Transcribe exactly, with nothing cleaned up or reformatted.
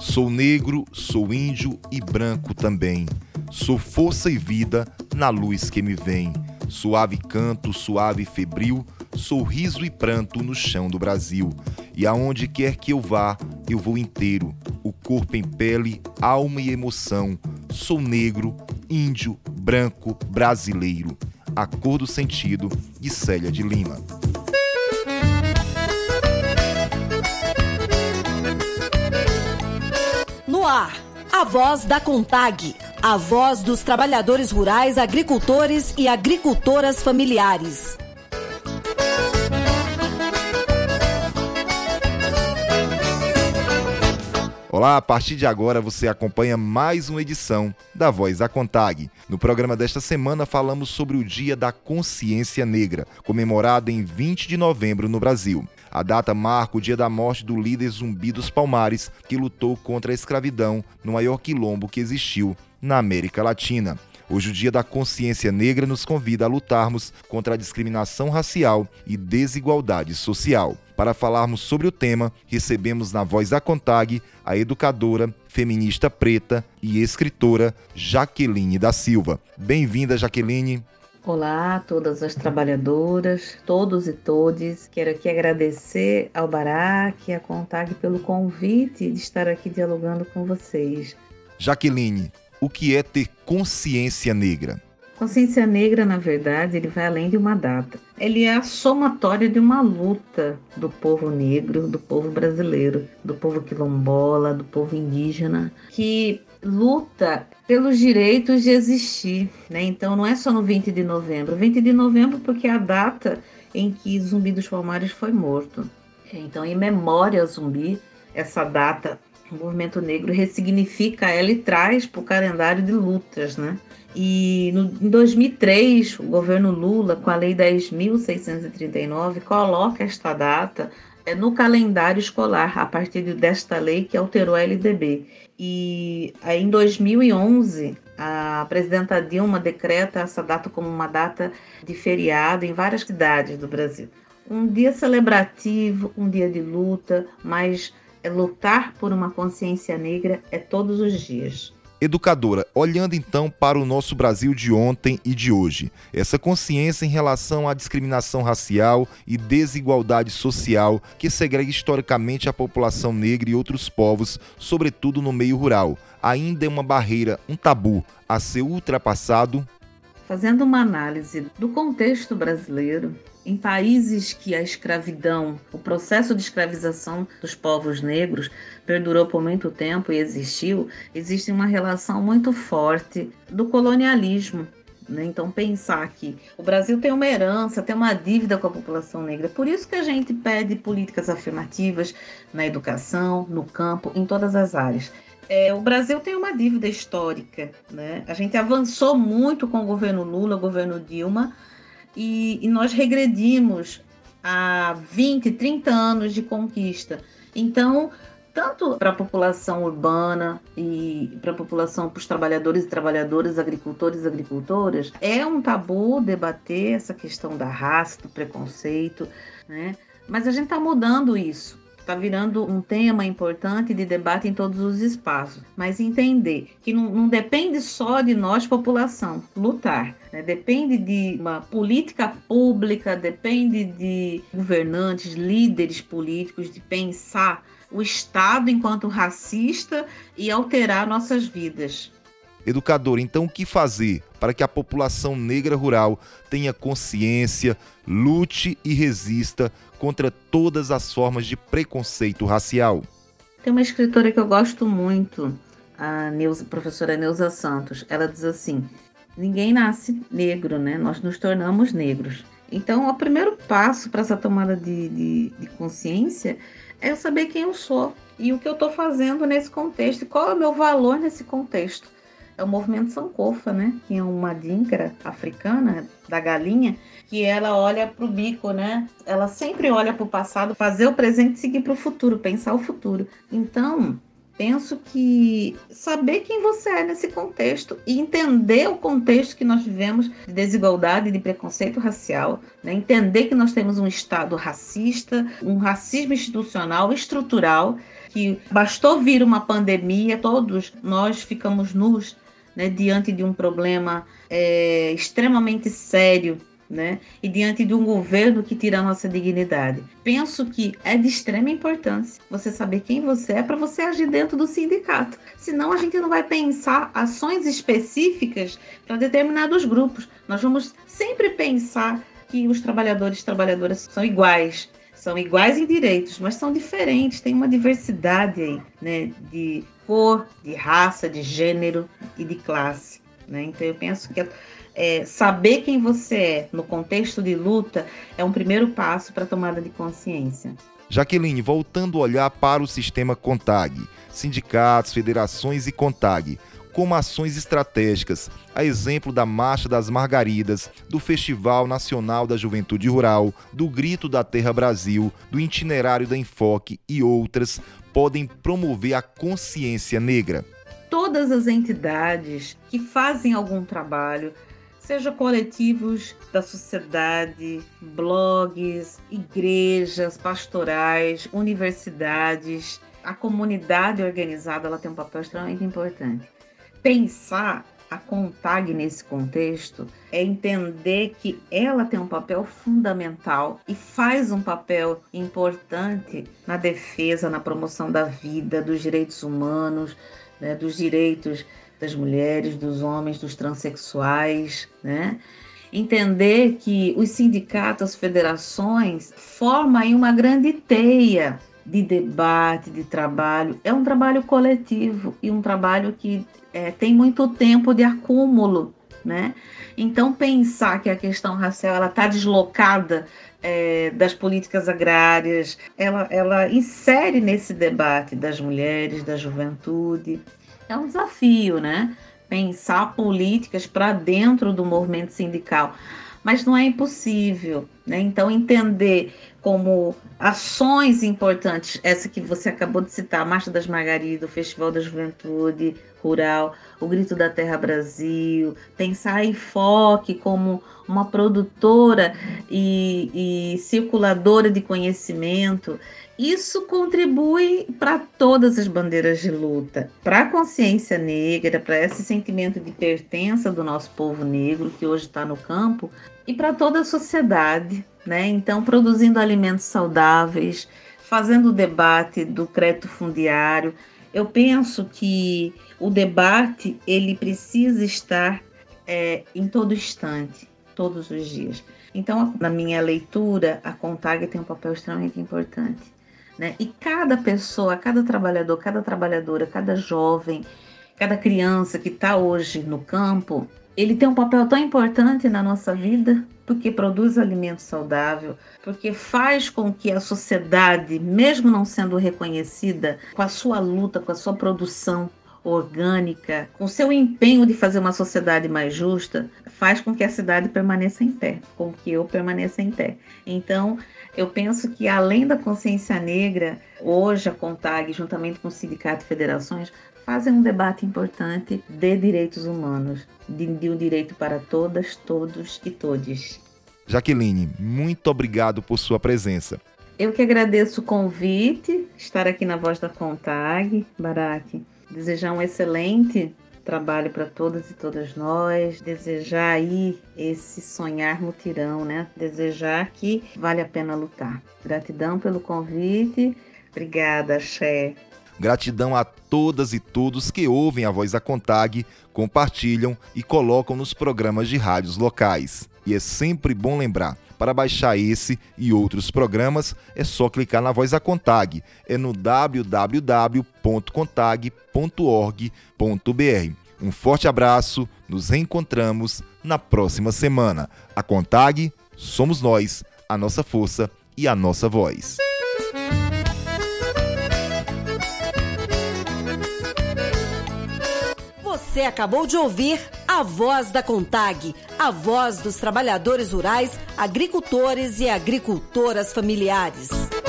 Sou negro, sou índio e branco também. Sou força e vida na luz que me vem. Suave canto, suave e febril, sou riso e pranto no chão do Brasil. E aonde quer que eu vá, eu vou inteiro. O corpo em pele, alma e emoção. Sou negro, índio, branco, brasileiro. A cor do sentido, de Célia de Lima. No ar, a voz da CONTAG, a voz dos trabalhadores rurais, agricultores e agricultoras familiares. Olá, a partir de agora você acompanha mais uma edição da Voz da CONTAG. No programa desta semana falamos sobre o Dia da Consciência Negra, comemorado em vinte de novembro no Brasil. A data marca o dia da morte do líder Zumbi dos Palmares, que lutou contra a escravidão no maior quilombo que existiu na América Latina. Hoje o Dia da Consciência Negra nos convida a lutarmos contra a discriminação racial e desigualdade social. Para falarmos sobre o tema, recebemos na Voz da CONTAG a educadora, feminista preta e escritora Jaqueline da Silva. Bem-vinda, Jaqueline. Olá a todas as trabalhadoras, todos e todes. Quero aqui agradecer ao Barac e à CONTAG pelo convite de estar aqui dialogando com vocês. Jaqueline, o que é ter consciência negra? Consciência negra, na verdade, ele vai além de uma data. Ele é a somatória de uma luta do povo negro, do povo brasileiro, do povo quilombola, do povo indígena, que luta pelos direitos de existir, né? Então não é só no vinte de novembro. vinte de novembro porque é a data em que Zumbi dos Palmares foi morto. Então, em memória a Zumbi, essa data, o movimento negro ressignifica ela e traz para o calendário de lutas, né? E no, em dois mil e três, o governo Lula, com a Lei dez mil seiscentos e trinta e nove, coloca esta data é, no calendário escolar, a partir desta lei que alterou a L D B. E aí, em dois mil e onze, a presidenta Dilma decreta essa data como uma data de feriado em várias cidades do Brasil. Um dia celebrativo, um dia de luta, mas é lutar por uma consciência negra é todos os dias. Educadora, olhando então para o nosso Brasil de ontem e de hoje, essa consciência em relação à discriminação racial e desigualdade social que segrega historicamente a população negra e outros povos, sobretudo no meio rural, ainda é uma barreira, um tabu a ser ultrapassado? Fazendo uma análise do contexto brasileiro, em países que a escravidão, o processo de escravização dos povos negros perdurou por muito tempo e existiu, existe uma relação muito forte do colonialismo, né? Então, pensar que o Brasil tem uma herança, tem uma dívida com a população negra. Por isso que a gente pede políticas afirmativas na educação, no campo, em todas as áreas. É, o Brasil tem uma dívida histórica, né? A gente avançou muito com o governo Lula, o governo Dilma, e, e nós regredimos a vinte, trinta anos de conquista. Então, tanto para a população urbana e para a população, para os trabalhadores e trabalhadoras, agricultores e agricultoras, é um tabu debater essa questão da raça, do preconceito, né? Mas a gente está mudando isso. Está virando um tema importante de debate em todos os espaços, mas entender que não, não depende só de nós, população, lutar, né? Depende de uma política pública, depende de governantes, líderes políticos, de pensar o Estado enquanto racista e alterar nossas vidas. Educador, então o que fazer para que a população negra rural tenha consciência, lute e resista contra todas as formas de preconceito racial? Tem uma escritora que eu gosto muito, a Neuza, professora Neuza Santos. Ela diz assim: ninguém nasce negro, né? Nós nos tornamos negros. Então, o primeiro passo para essa tomada de, de, de consciência é eu saber quem eu sou e o que eu estou fazendo nesse contexto, e qual é o meu valor nesse contexto. É o movimento Sankofa, né? Que é uma dinka africana, da galinha, que ela olha para o bico, né? Ela sempre olha para o passado, fazer o presente e seguir para o futuro, pensar o futuro. Então, penso que saber quem você é nesse contexto e entender o contexto que nós vivemos de desigualdade e de preconceito racial, né? Entender que nós temos um Estado racista, um racismo institucional, estrutural, que bastou vir uma pandemia, todos nós ficamos nus, né, diante de um problema é, extremamente sério, né, e diante de um governo que tira a nossa dignidade. Penso que é de extrema importância você saber quem você é para você agir dentro do sindicato. Senão a gente não vai pensar ações específicas para determinados grupos. Nós vamos sempre pensar que os trabalhadores e trabalhadoras são iguais. São iguais em direitos, mas são diferentes, tem uma diversidade aí, né, de cor, de raça, de gênero e de classe, né? Então eu penso que é, saber quem você é no contexto de luta é um primeiro passo para a tomada de consciência. Jaqueline, voltando a olhar para o sistema CONTAG, sindicatos, federações e CONTAG, como ações estratégicas, a exemplo da Marcha das Margaridas, do Festival Nacional da Juventude Rural, do Grito da Terra Brasil, do Itinerário da Enfoque e outras, podem promover a consciência negra. Todas as entidades que fazem algum trabalho, seja coletivos da sociedade, blogs, igrejas, pastorais, universidades, a comunidade organizada, ela tem um papel extremamente importante. Pensar a CONTAG nesse contexto é entender que ela tem um papel fundamental e faz um papel importante na defesa, na promoção da vida, dos direitos humanos, né, dos direitos das mulheres, dos homens, dos transexuais, né? Entender que os sindicatos, as federações formam aí uma grande teia de debate, de trabalho. É um trabalho coletivo e um trabalho que é, tem muito tempo de acúmulo, né? Então, pensar que a questão racial está deslocada é, das políticas agrárias, ela, ela insere nesse debate das mulheres, da juventude. É um desafio, né? Pensar políticas para dentro do movimento sindical. Mas não é impossível, né? Então, entender como ações importantes, essa que você acabou de citar, a Marcha das Margaridas, o Festival da Juventude Rural, o Grito da Terra Brasil, pensar a Enfoque como uma produtora e, e circuladora de conhecimento, isso contribui para todas as bandeiras de luta, para a consciência negra, para esse sentimento de pertença do nosso povo negro que hoje está no campo e para toda a sociedade, né? Então, produzindo alimentos saudáveis, fazendo o debate do crédito fundiário. Eu penso que o debate ele precisa estar é, em todo instante, todos os dias. Então, na minha leitura, a CONTAG tem um papel extremamente importante, né? E cada pessoa, cada trabalhador, cada trabalhadora, cada jovem, cada criança que está hoje no campo, ele tem um papel tão importante na nossa vida, porque produz alimento saudável, porque faz com que a sociedade, mesmo não sendo reconhecida, com a sua luta, com a sua produção orgânica, com o seu empenho de fazer uma sociedade mais justa, faz com que a cidade permaneça em pé, com que eu permaneça em pé. Então, eu penso que além da consciência negra, hoje a CONTAG, juntamente com o sindicato e federações, fazem um debate importante de direitos humanos, de, de um direito para todas, todos e todes. Jaqueline, muito obrigado por sua presença. Eu que agradeço o convite, estar aqui na Voz da CONTAG, Barak. Desejar um excelente trabalho para todas e todas nós, desejar aí esse sonhar mutirão, né? Desejar que vale a pena lutar. Gratidão pelo convite. Obrigada, Xé. Gratidão a todas e todos que ouvem a Voz da CONTAG, compartilham e colocam nos programas de rádios locais. E é sempre bom lembrar, para baixar esse e outros programas, é só clicar na Voz da CONTAG. É no w w w ponto contag ponto org ponto b r. Um forte abraço, nos reencontramos na próxima semana. A CONTAG, somos nós, a nossa força e a nossa voz. Você acabou de ouvir a Voz da CONTAG, a voz dos trabalhadores rurais, agricultores e agricultoras familiares.